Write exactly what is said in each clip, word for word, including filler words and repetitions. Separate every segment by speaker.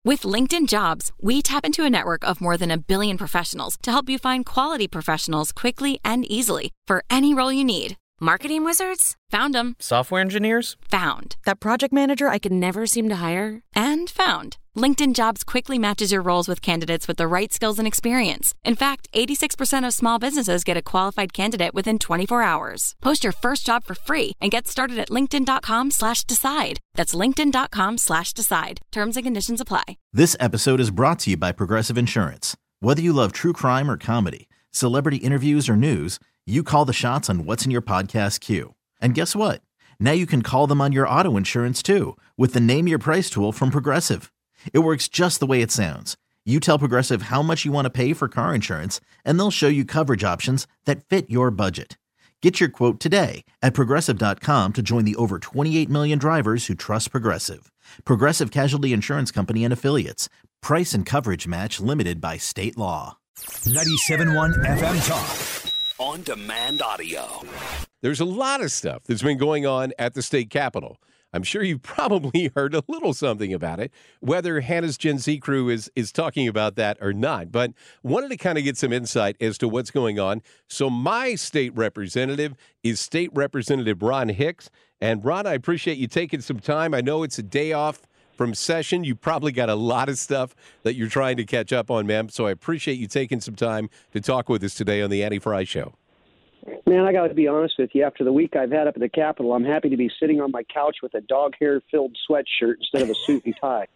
Speaker 1: With LinkedIn Jobs, we tap into a network of more than a billion professionals to help you find quality professionals quickly and easily for any role you need. Marketing wizards? Found them.
Speaker 2: Software engineers?
Speaker 1: Found. That project manager I could never seem to hire? And found. LinkedIn Jobs quickly matches your roles with candidates with the right skills and experience. In fact, eighty-six percent of small businesses get a qualified candidate within twenty-four hours. Post your first job for free and get started at linkedin.com slash decide. That's linkedin.com slash decide. Terms and conditions apply.
Speaker 3: This episode is brought to you by Progressive Insurance. Whether you love true crime or comedy, celebrity interviews or news, you call the shots on what's in your podcast queue. And guess what? Now you can call them on your auto insurance too with the Name Your Price tool from Progressive. It works just the way it sounds. You tell Progressive how much you want to pay for car insurance, and they'll show you coverage options that fit your budget. Get your quote today at Progressive dot com to join the over twenty-eight million drivers who trust Progressive. Progressive Casualty Insurance Company and Affiliates. Price and coverage match limited by state law.
Speaker 4: ninety-seven point one F M Talk.
Speaker 5: On-demand audio.
Speaker 6: There's a lot of stuff that's been going on at the state capitol. I'm sure you've probably heard a little something about it, whether Hannah's Gen Z crew is is talking about that or not. But wanted to kind of get some insight as to what's going on. So my state representative is State Representative Ron Hicks. And Ron, I appreciate you taking some time. I know it's a day off from session. You probably got a lot of stuff that you're trying to catch up on, ma'am. So I appreciate you taking some time to talk with us today on the Andy Fry Show.
Speaker 7: Man, I got to be honest with you. After the week I've had up at the Capitol, I'm happy to be sitting on my couch with a dog hair-filled sweatshirt instead of a suit and tie.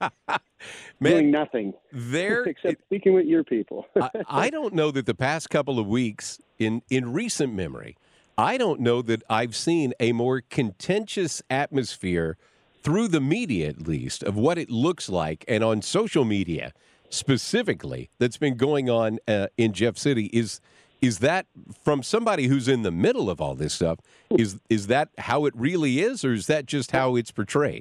Speaker 6: Man,
Speaker 7: doing nothing
Speaker 6: there,
Speaker 7: except
Speaker 6: it,
Speaker 7: speaking with your people.
Speaker 6: I, I don't know that the past couple of weeks, in, in recent memory, I don't know that I've seen a more contentious atmosphere through the media, at least, of what it looks like, and on social media specifically, that's been going on uh, in Jeff City. Is is that, from somebody who's in the middle of all this stuff, is is that how it really is, or is that just how it's portrayed?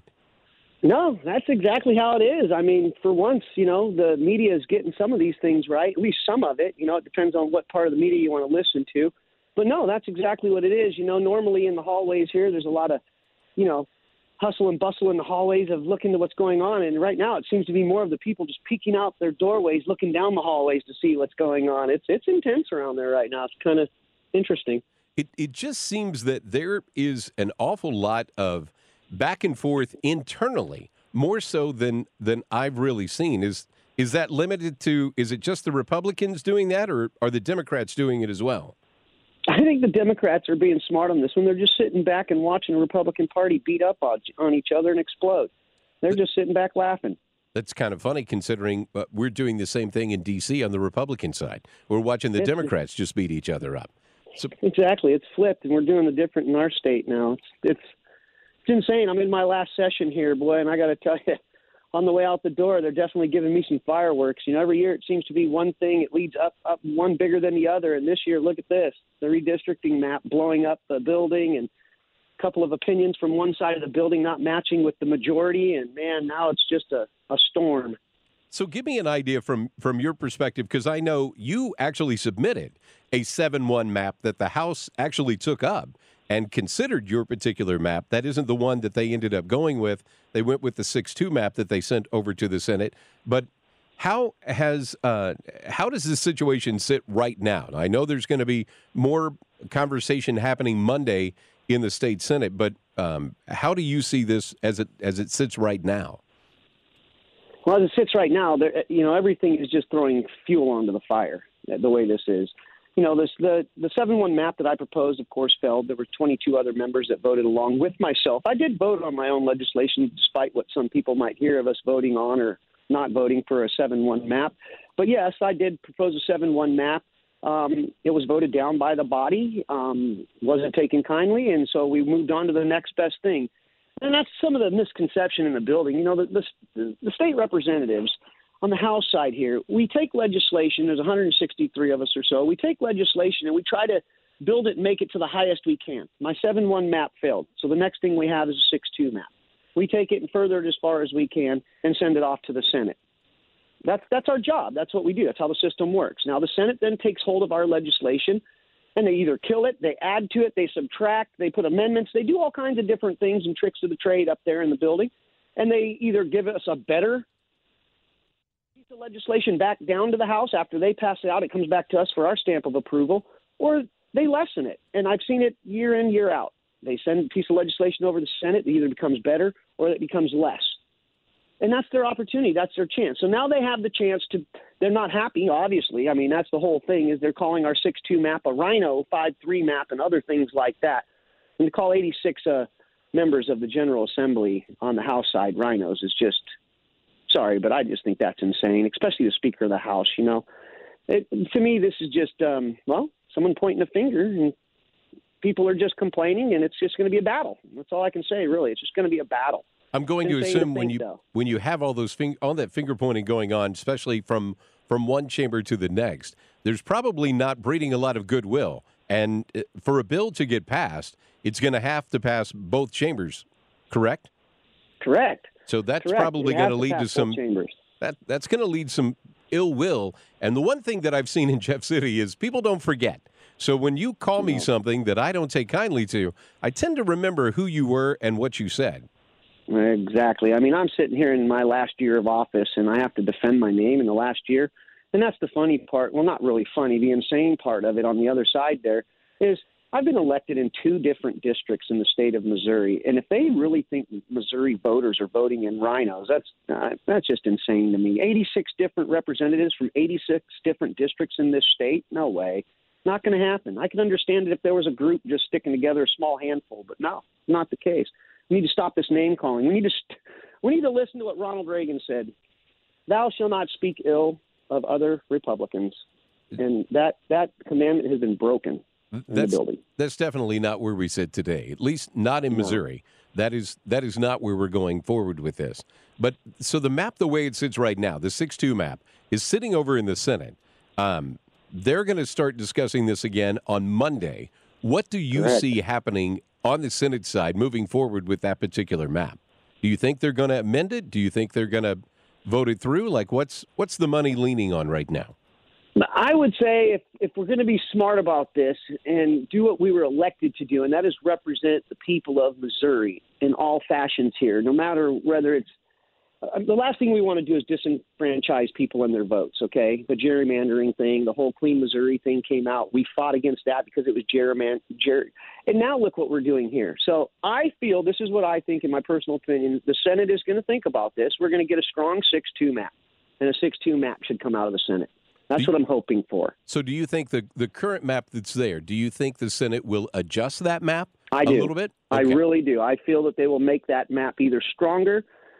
Speaker 7: No, that's exactly how it is. I mean, for once, you know, the media is getting some of these things right, at least some of it. You know, it depends on what part of the media you want to listen to. But no, that's exactly what it is. You know, normally in the hallways here, there's a lot of, you know, hustle and bustle in the hallways of looking to what's going on. And right now it seems to be more of the people just peeking out their doorways, looking down the hallways to see what's going on. It's it's intense around there right now. It's kind of interesting.
Speaker 6: It it just seems that there is an awful lot of back and forth internally, more so than than I've really seen. Is is that limited to, is it just the Republicans doing that, or are the Democrats doing it as well?
Speaker 7: I think the Democrats are being smart on this one. They're just sitting back and watching the Republican Party beat up on, on each other and explode. They're just sitting back laughing.
Speaker 6: That's kind of funny, considering uh, we're doing the same thing in D C on the Republican side. We're watching the it's, Democrats just beat each other up. So,
Speaker 7: exactly. It's flipped, and we're doing the different in our state now. It's, it's, it's insane. I'm in my last session here, boy, and I got to tell you, on the way out the door, they're definitely giving me some fireworks. You know, every year it seems to be one thing. It leads up, up one bigger than the other. And this year, look at this. The redistricting map blowing up the building, and a couple of opinions from one side of the building not matching with the majority. And, man, now it's just a, a storm.
Speaker 6: So give me an idea from, from your perspective, because I know you actually submitted a seven one map that the House actually took up and considered your particular map. That isn't the one that they ended up going with. They went with the six two map that they sent over to the Senate. But how has uh, how does this situation sit right now? I know there's going to be more conversation happening Monday in the state Senate, but um, how do you see this as it as it sits right now?
Speaker 7: Well, as it sits right now, there, you know, everything is just throwing fuel onto the fire, the way this is. You know, this, the the seven one map that I proposed, of course, failed. There were twenty-two other members that voted along with myself. I did vote on my own legislation, despite what some people might hear of us voting on or not voting for a seven one map. But, yes, I did propose a seven one map. Um, it was voted down by the body, um, wasn't taken kindly, and so we moved on to the next best thing. And that's some of the misconception in the building. You know, the, the, the state representatives – on the House side here, we take legislation, there's one hundred sixty-three of us or so, we take legislation and we try to build it and make it to the highest we can. My seven one map failed, so the next thing we have is a six two map. We take it and further it as far as we can and send it off to the Senate. That's that's our job. That's what we do. That's how the system works. Now, the Senate then takes hold of our legislation, and they either kill it, they add to it, they subtract, they put amendments, they do all kinds of different things and tricks of the trade up there in the building, and they either give us a better piece of legislation back down to the House after they pass it out. It comes back to us for our stamp of approval, or they lessen it. And I've seen it year in, year out. They send a piece of legislation over to the Senate. It either becomes better or it becomes less. And that's their opportunity. That's their chance. So now they have the chance to – they're not happy, obviously. I mean, that's the whole thing is they're calling our six two map a Rhino five three map and other things like that. And to call eighty-six uh, members of the General Assembly on the House side rhinos is just – sorry, but I just think that's insane, especially the Speaker of the House, you know. It, to me, this is just, um, well, someone pointing a finger and people are just complaining, and it's just going to be a battle. That's all I can say, really. It's just going to be a battle.
Speaker 6: I'm going to
Speaker 7: Insane
Speaker 6: assume
Speaker 7: to
Speaker 6: when
Speaker 7: think,
Speaker 6: you
Speaker 7: though.
Speaker 6: when you have all those fing- all that finger pointing going on, especially from from one chamber to the next, there's probably not breeding a lot of goodwill. And uh, for a bill to get passed, it's going to have to pass both chambers, correct?
Speaker 7: Correct.
Speaker 6: So that's
Speaker 7: Correct.
Speaker 6: probably
Speaker 7: It
Speaker 6: going
Speaker 7: has
Speaker 6: to lead
Speaker 7: pass
Speaker 6: to
Speaker 7: both
Speaker 6: some
Speaker 7: chambers.
Speaker 6: that that's going to lead some ill will. And the one thing that I've seen in Jeff City is people don't forget. So when you call me something that I don't take kindly to, I tend to remember who you were and what you said.
Speaker 7: Exactly. I mean, I'm sitting here in my last year of office, and I have to defend my name in the last year. And that's the funny part. Well, not really funny. The insane part of it on the other side there is I've been elected in two different districts in the state of Missouri. And if they really think Missouri voters are voting in rhinos, that's uh, that's just insane to me. eighty-six different representatives from eighty-six different districts in this state? No way. Not going to happen. I can understand it if there was a group just sticking together, a small handful, but no, not the case. We need to stop this name calling. We need to st- we need to listen to what Ronald Reagan said. Thou shalt not speak ill of other Republicans. And that, that commandment has been broken in
Speaker 6: That's,
Speaker 7: the building.
Speaker 6: that's definitely not where we sit today, at least not in
Speaker 7: No.
Speaker 6: Missouri. That is that is not where we're going forward with this. But so the map, the way it sits right now, the six two map, is sitting over in the Senate. Um, they're going to start discussing this again on Monday. What do you
Speaker 7: Correct.
Speaker 6: see happening on the Senate side moving forward with that particular map? Do you think they're going to amend it? Do you think they're going to vote it through? Like, what's what's the money leaning on right now?
Speaker 7: I would say if, if we're going to be smart about this and do what we were elected to do, and that is represent the people of Missouri in all fashions here, no matter whether it's uh, – the last thing we want to do is disenfranchise people and their votes, okay? The gerrymandering thing, the whole Clean Missouri thing came out. We fought against that because it was gerryman- ger- And now look what we're doing here. So I feel – this is what I think in my personal opinion. The Senate is going to think about this. We're going to get a strong six two map, and a six two map should come out of the Senate. That's what I'm hoping for.
Speaker 6: So do you think the, the current map that's there, do you think the Senate will adjust that map
Speaker 7: I
Speaker 6: a
Speaker 7: do.
Speaker 6: little bit?
Speaker 7: I
Speaker 6: Okay.
Speaker 7: really do. I feel that they will make that map either stronger,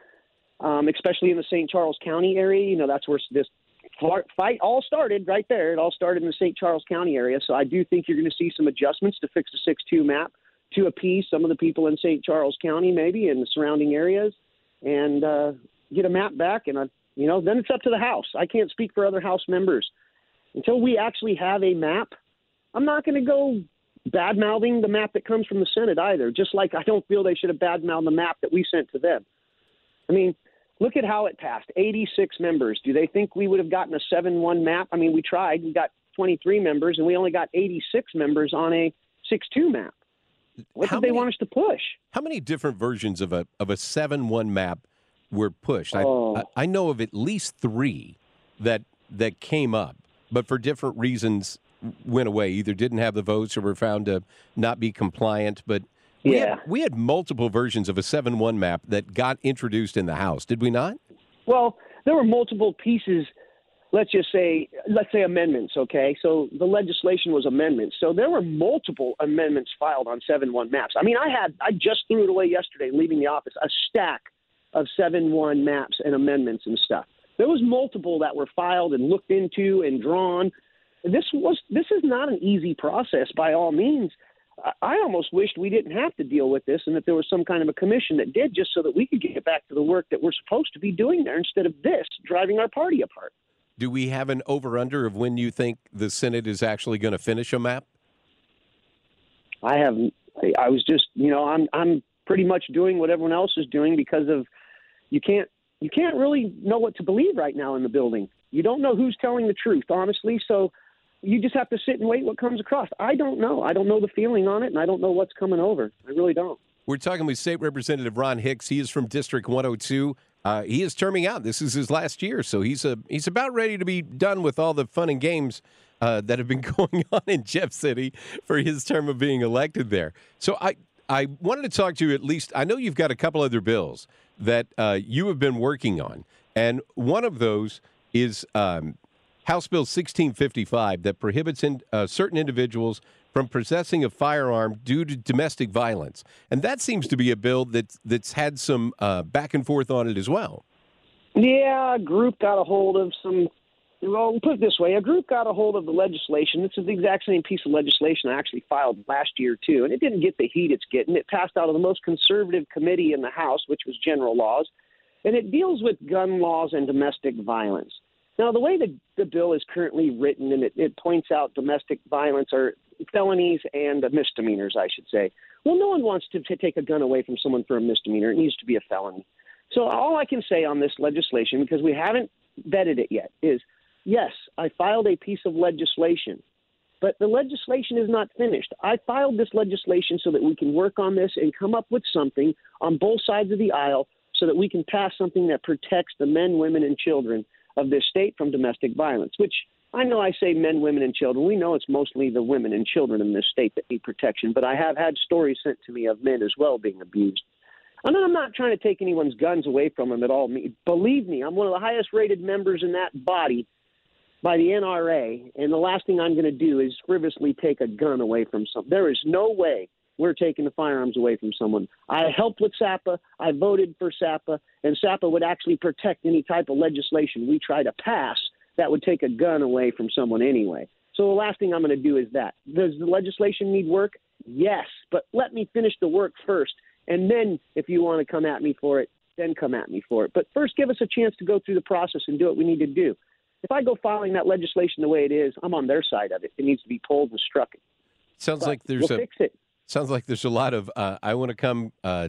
Speaker 7: um, especially in the Saint Charles County area. You know, that's where this fight all started right there. It all started in the Saint Charles County area. So I do think you're going to see some adjustments to fix the six two map to appease some of the people in Saint Charles County maybe and the surrounding areas and uh, get a map back. And, uh, you know, then it's up to the House. I can't speak for other House members. Until we actually have a map, I'm not going to go bad-mouthing the map that comes from the Senate either, just like I don't feel they should have bad-mouthed the map that we sent to them. I mean, look at how it passed. eighty-six members. Do they think we would have gotten a seven one map? I mean, we tried. We got twenty-three members, and we only got eighty-six members on a six two map. What
Speaker 6: How
Speaker 7: did they
Speaker 6: many-
Speaker 7: want us to push?
Speaker 6: How many different versions of a of a seven one map were pushed?
Speaker 7: Oh.
Speaker 6: I, I I know of at least three that that came up, but for different reasons went away. Either didn't have the votes or were found to not be compliant. But we,
Speaker 7: Yeah.
Speaker 6: had, we had multiple versions of a seven one map that got introduced in the House, did we not?
Speaker 7: Well, there were multiple pieces. Let's just say, let's say amendments, okay? So the legislation was amendments. So there were multiple amendments filed on seven one maps. I mean, I had, I just threw it away yesterday leaving the office, a stack of seven one maps and amendments and stuff. There was multiple that were filed and looked into and drawn. This was, this is not an easy process by all means. I, I almost wished we didn't have to deal with this and that there was some kind of a commission that did just so that we could get back to the work that we're supposed to be doing there instead of this driving our party apart.
Speaker 6: Do we have an over-under of when you think the Senate is actually going to finish a map?
Speaker 7: I have. I was just, you know, I'm I'm pretty much doing what everyone else is doing because of you can't you can't really know what to believe right now in the building. You don't know who's telling the truth, honestly. So you just have to sit and wait what comes across. I don't know. I don't know the feeling on it, and I don't know what's coming over. I really don't.
Speaker 6: We're talking with State Representative Ron Hicks. He is from District one oh two. uh, he is terming out. This is his last year, so he's a he's about ready to be done with all the fun and games uh, that have been going on in Jeff City for his term of being elected there. So I I wanted to talk to you at least. I know you've got a couple other bills that uh, you have been working on, and one of those is um, House Bill sixteen fifty-five that prohibits in, uh, certain individuals from possessing a firearm due to domestic violence. And that seems to be a bill that's, that's had some uh, back and forth on it as well.
Speaker 7: Yeah, a group got a hold of some, well, put it this way, a group got a hold of the legislation. This is the exact same piece of legislation I actually filed last year, too, and it didn't get the heat it's getting. It passed out of the most conservative committee in the House, which was General Laws, and it deals with gun laws and domestic violence. Now, the way the, the bill is currently written, and it, it points out domestic violence are felonies and misdemeanors, I should say. Well, no one wants to, to take a gun away from someone for a misdemeanor. It needs to be a felony. So all I can say on this legislation, because we haven't vetted it yet, is, yes, I filed a piece of legislation, but the legislation is not finished. I filed this legislation so that we can work on this and come up with something on both sides of the aisle so that we can pass something that protects the men, women, and children of this state from domestic violence, which I know I say men, women, and children. We know it's mostly the women and children in this state that need protection, but I have had stories sent to me of men as well being abused. And I'm not trying to take anyone's guns away from them at all. Believe me, I'm one of the highest rated members in that body by the N R A, and the last thing I'm going to do is frivolously take a gun away from someone. There is no way we're taking the firearms away from someone. I helped with SAPA. I voted for SAPA, and SAPA would actually protect any type of legislation we try to pass that would take a gun away from someone anyway. So the last thing I'm going to do is that. Does the legislation need work? Yes, but let me finish the work first, and then if you want to come at me for it, then come at me for it. But first give us a chance to go through the process and do what we need to do. If I go following that legislation the way it is, I'm on their side of it. It needs to be pulled and struck.
Speaker 6: Sounds
Speaker 7: but
Speaker 6: like there's
Speaker 7: we'll
Speaker 6: a
Speaker 7: fix it.
Speaker 6: Sounds like there's a lot of uh, I want to come uh,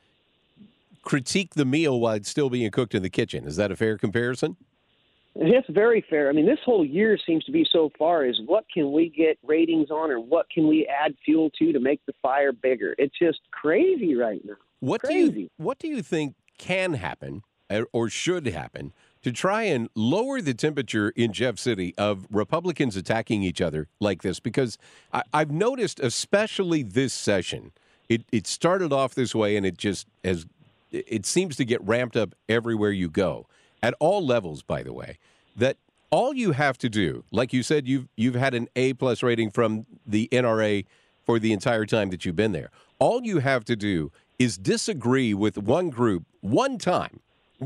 Speaker 6: critique the meal while it's still being cooked in the kitchen. Is that a fair comparison?
Speaker 7: It's very fair. I mean, this whole year seems to be so far is what can we get ratings on or what can we add fuel to to make the fire bigger? It's just crazy right now.
Speaker 6: What
Speaker 7: crazy.
Speaker 6: do you What do you think can happen or should happen to try and lower the temperature in Jeff City of Republicans attacking each other like this? Because I, I've noticed, especially this session, it, it started off this way and it just has, it seems to get ramped up everywhere you go, at all levels, by the way, that all you have to do, like you said, you've, you've had an A-plus rating from the N R A for the entire time that you've been there. All you have to do is disagree with one group one time.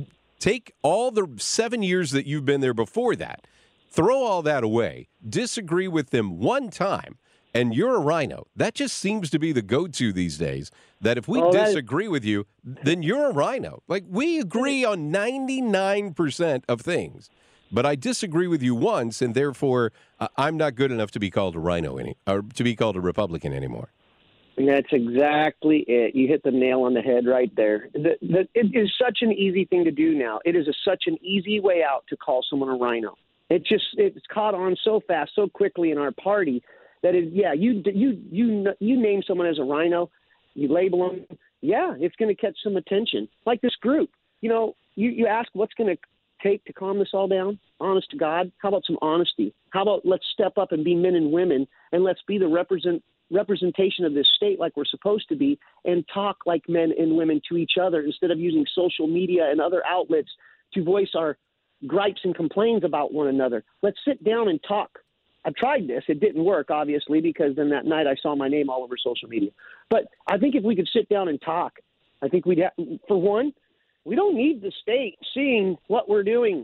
Speaker 6: Take all the seven years that you've been there before that, throw all that away, disagree with them one time, and you're a rhino. That just seems to be the go-to these days, that if we
Speaker 7: oh,
Speaker 6: disagree with you, then you're a rhino. Like, we agree on ninety-nine percent of things, but I disagree with you once, and therefore uh, I'm not good enough to be called a rhino any, or to be called a Republican anymore.
Speaker 7: And that's exactly it. You hit the nail on the head right there. The, the, it is such an easy thing to do now. It is a, such an easy way out to call someone a rhino. It just it's caught on so fast, so quickly in our party that it, yeah, you you you you name someone as a rhino, you label them, yeah, it's going to catch some attention. Like this group, you know, you you ask what's going to take to calm this all down. Honest to God, how about some honesty? How about let's step up and be men and women, and let's be the represent. representation of this state like we're supposed to be and talk like men and women to each other instead of using social media and other outlets to voice our gripes and complaints about one another. Let's sit down and talk. I've tried this. It didn't work, obviously, because then that night I saw my name all over social media. But I think if we could sit down and talk, I think we'd have, for one, we don't need the state seeing what we're doing.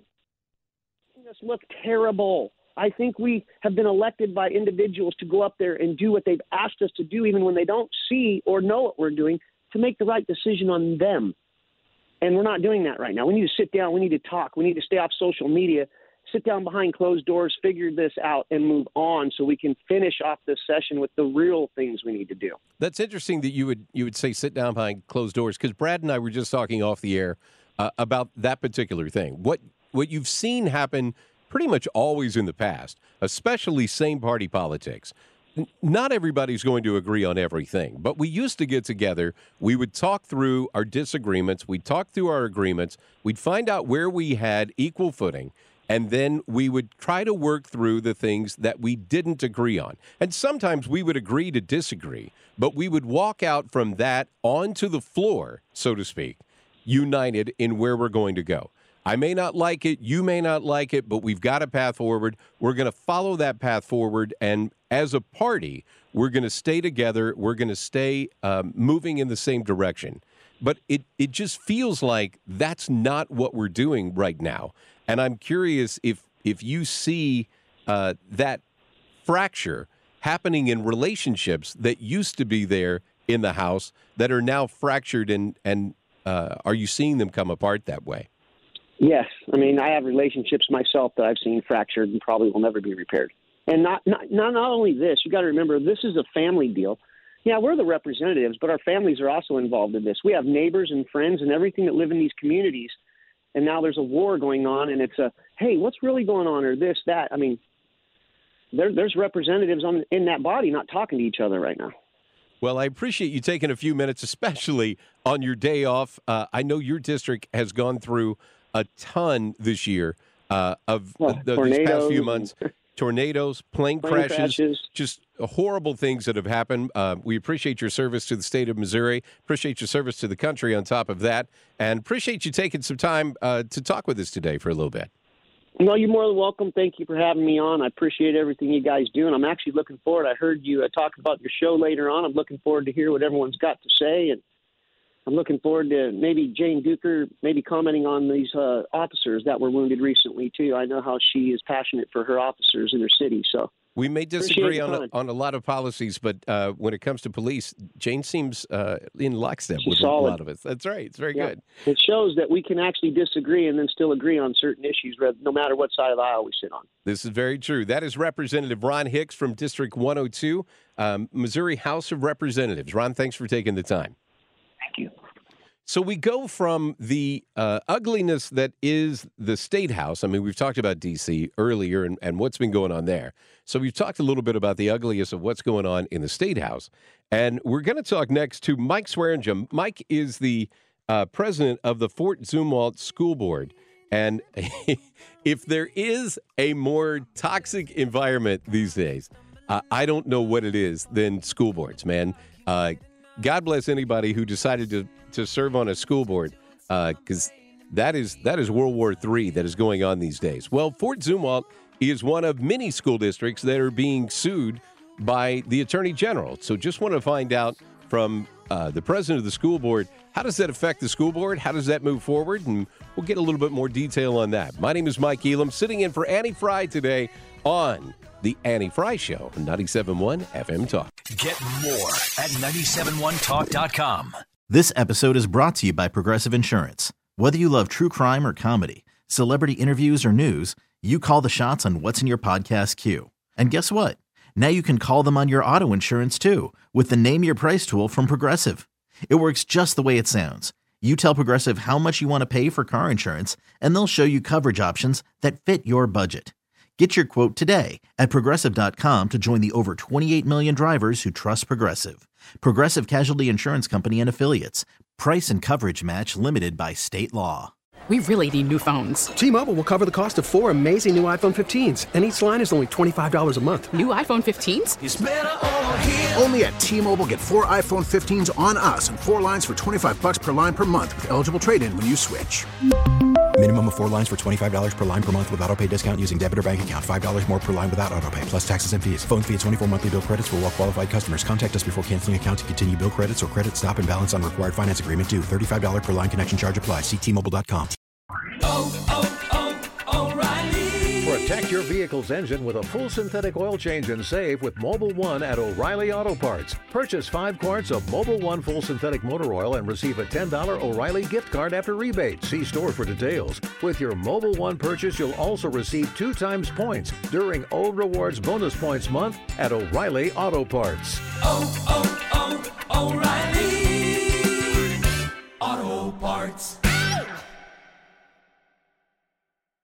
Speaker 7: Making us look terrible. I think we have been elected by individuals to go up there and do what they've asked us to do, even when they don't see or know what we're doing, to make the right decision on them. And we're not doing that right now. We need to sit down. We need to talk. We need to stay off social media, sit down behind closed doors, figure this out, and move on so we can finish off this session with the real things we need to do.
Speaker 6: That's interesting that you would you would say sit down behind closed doors, because Brad and I were just talking off the air uh, about that particular thing. What what you've seen happen pretty much always in the past, especially same party politics, not everybody's going to agree on everything, but we used to get together. We would talk through our disagreements. We'd talk through our agreements. We'd find out where we had equal footing, and then we would try to work through the things that we didn't agree on. And sometimes we would agree to disagree, but we would walk out from that onto the floor, so to speak, united in where we're going to go. I may not like it, you may not like it, but we've got a path forward. We're going to follow that path forward, and as a party, we're going to stay together. We're going to stay um, moving in the same direction. But it, it just feels like that's not what we're doing right now. And I'm curious if, if you see uh, that fracture happening in relationships that used to be there in the house that are now fractured, and, and uh, are you seeing them come apart that way?
Speaker 7: Yes. I mean, I have relationships myself that I've seen fractured and probably will never be repaired. And not not not, not only this, you got to remember, this is a family deal. Yeah, we're the representatives, but our families are also involved in this. We have neighbors and friends and everything that live in these communities. And now there's a war going on, and it's a, hey, what's really going on, or this, that. I mean, there, there's representatives on, in that body not talking to each other right now.
Speaker 6: Well, I appreciate you taking a few minutes, especially on your day off. Uh, I know your district has gone through a ton this year uh, of
Speaker 7: well,
Speaker 6: the, these past few months. Tornadoes, plane, plane crashes, crashes, just horrible things that have happened. Uh, we appreciate your service to the state of Missouri, appreciate your service to the country on top of that, and appreciate you taking some time uh, to talk with us today for a little bit.
Speaker 7: No, you're more than welcome. Thank you for having me on. I appreciate everything you guys do, and I'm actually looking forward. I heard you uh, talk about your show later on. I'm looking forward to hear what everyone's got to say, and I'm looking forward to maybe Jane Duker maybe commenting on these uh, officers that were wounded recently, too. I know how she is passionate for her officers in her city. So
Speaker 6: we may disagree on a, on a lot of policies, but uh, when it comes to police, Jane seems uh, in lockstep
Speaker 7: She's
Speaker 6: with
Speaker 7: solid.
Speaker 6: a lot of us. That's right. It's very
Speaker 7: yeah.
Speaker 6: good.
Speaker 7: It shows that we can actually disagree and then still agree on certain issues, no matter what side of the aisle we sit on.
Speaker 6: This is very true. That is Representative Ron Hicks from District one oh two, um, Missouri House of Representatives. Ron, thanks for taking the time.
Speaker 7: Thank you.
Speaker 6: So we go from the uh, ugliness that is the State House. I mean, we've talked about D C earlier and, and what's been going on there. So we've talked a little bit about the ugliness of what's going on in the State House. And we're going to talk next to Mike Swearingen. Mike is the uh, president of the Fort Zumwalt School Board. And if there is a more toxic environment these days, uh, I don't know what it is than school boards, man. Uh, God bless anybody who decided to to serve on a school board, because uh, that is that is World War Three that is going on these days. Well, Fort Zumwalt is one of many school districts that are being sued by the Attorney General. So just want to find out from uh, the president of the school board, how does that affect the school board? How does that move forward? And we'll get a little bit more detail on that. My name is Mike Elam, sitting in for Annie Fry today on The Annie Fry Show on ninety-seven point one F M Talk.
Speaker 4: Get more at nine seven one talk dot com.
Speaker 3: This episode is brought to you by Progressive Insurance. Whether you love true crime or comedy, celebrity interviews or news, you call the shots on what's in your podcast queue. And guess what? Now you can call them on your auto insurance too with the Name Your Price tool from Progressive. It works just the way it sounds. You tell Progressive how much you want to pay for car insurance, and they'll show you coverage options that fit your budget. Get your quote today at Progressive dot com to join the over twenty-eight million drivers who trust Progressive. Progressive Casualty Insurance Company and Affiliates. Price and coverage match limited by state law.
Speaker 2: We really need new phones.
Speaker 8: T-Mobile will cover the cost of four amazing new iPhone fifteens, and each line is only twenty-five dollars a month.
Speaker 2: New iPhone fifteens?
Speaker 9: It's better over here. Only at T-Mobile, get four iPhone fifteens on us and four lines for twenty-five dollars per line per month with eligible trade-in when you switch.
Speaker 10: Minimum of four lines for twenty-five dollars per line per month with autopay discount using debit or bank account. five dollars more per line without autopay, plus taxes and fees. Phone fee at twenty-four monthly bill credits for well-qualified customers. Contact us before canceling account to continue bill credits or credit stop and balance on required finance agreement due. thirty-five dollars per line connection charge applies. See T Mobile dot com.
Speaker 11: Oh, oh, oh, O'Reilly. Protect your vehicle's engine with a full synthetic oil change and save with Mobil one at O'Reilly Auto Parts. Purchase five quarts of Mobil one full synthetic motor oil and receive a ten dollars O'Reilly gift card after rebate. See store for details. With your Mobil one purchase, you'll also receive two times points during O Rewards Bonus Points Month at O'Reilly Auto Parts.
Speaker 9: Oh, oh, oh, O'Reilly.